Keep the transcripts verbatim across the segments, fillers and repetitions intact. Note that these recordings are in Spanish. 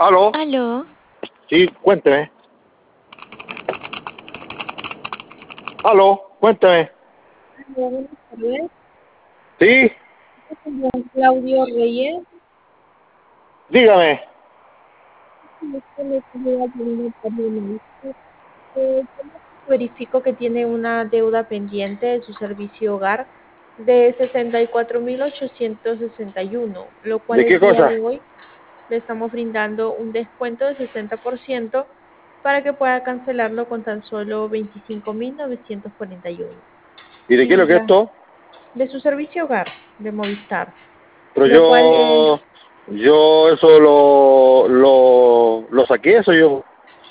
¿Aló? Aló. Sí, cuénteme. ¿Aló? Cuénteme. Buenas tardes, Sí, señor Claudio Reyes. dígame. Este le saluda Janine Carmona. Eh, Verifico que tiene una deuda pendiente de su servicio hogar de sesenta y cuatro mil ochocientos sesenta y uno, lo cual ¿De qué el día cosa? de hoy le estamos brindando un descuento de sesenta por ciento para que pueda cancelarlo con tan solo veinticinco mil novecientos cuarenta y uno. ¿Y de qué es lo Y que es la esto? de su servicio hogar de Movistar, Pero lo cual eh, yo... Yo eso lo... Lo, lo saqué, eso yo...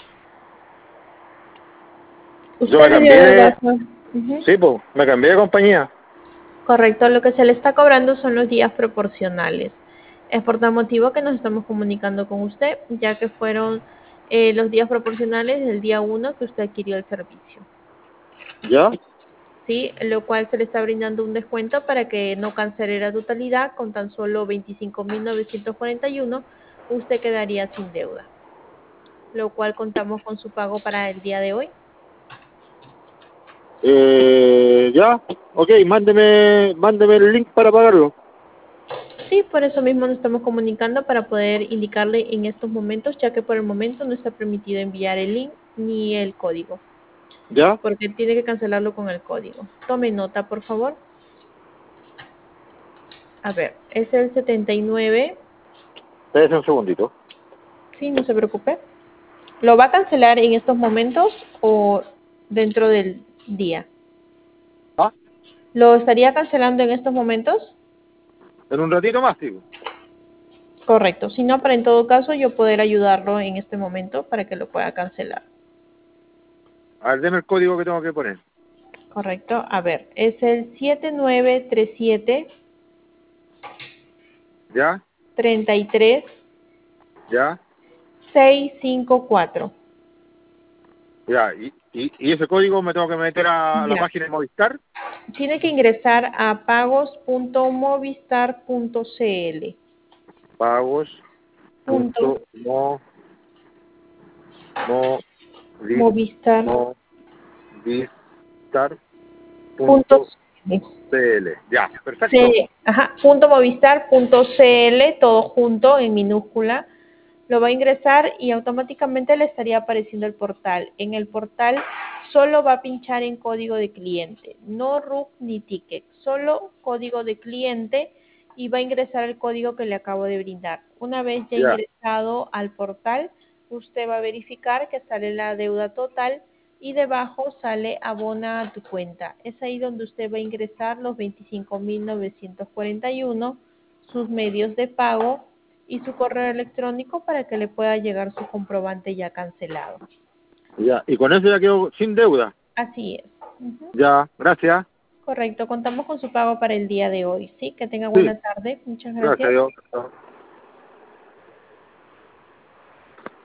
Yo usted me le dio cambié de de... baja. Ujú. Sí, pues, me cambié de compañía. Correcto, lo que se le está cobrando son los días proporcionales. Es por tal motivo que nos estamos comunicando con usted, ya que fueron eh, los días proporcionales del día uno que usted adquirió el servicio. ¿Ya? Sí, lo cual se le está brindando un descuento para que no cancele la totalidad con tan solo veinticinco mil novecientos cuarenta y uno, usted quedaría sin deuda, lo cual contamos con su pago para el día de hoy. Eh, ¿ya? Ok, mándeme, mándeme el link para pagarlo. Sí, por eso mismo nos estamos comunicando para poder indicarle en estos momentos, ya que por el momento no está permitido enviar el link ni el código, ¿Ya? porque tiene que cancelarlo con el código. Tome nota, por favor. A ver, es el setenta y nueve. Espérese un segundito. Sí, no se preocupe. ¿Lo va a cancelar en estos momentos o dentro del día? ¿Ah? ¿Lo estaría cancelando en estos momentos? En un ratito más, digo. Correcto. Si no, para en todo caso yo poder ayudarlo en este momento para que lo pueda cancelar. A ver, deme el código que tengo que poner. Correcto. A ver, es el siete nueve tres siete, ¿Ya? treinta y tres, ¿Ya? seiscientos cincuenta y cuatro. Ya, y, y, y ese código me tengo que meter a la Ya. página de Movistar. Tiene que ingresar a pagos punto movistar punto cl. Pagos Punto punto mo movistar movistar punto punto cl. cl. Ya, perfecto. C, ajá, punto movistar punto cl, todo junto en minúscula. Lo va a ingresar y automáticamente le estaría apareciendo el portal. En el portal solo va a pinchar en código de cliente, no R U C ni ticket, solo código de cliente y va a ingresar el código que le acabo de brindar. Una vez ya Ya, ingresado al portal, usted va a verificar que sale la deuda total y debajo sale abona a tu cuenta. Es ahí donde usted va a ingresar los veinticinco mil novecientos cuarenta y uno, sus medios de pago y su correo electrónico para que le pueda llegar su comprobante ya cancelado. ya. Y con eso ya quedo sin deuda. Así es. Ujú. Ya, gracias. Correcto, contamos con su pago para el día de hoy. Sí, que tenga Sí, buena tarde. Muchas gracias a gracias. Dios.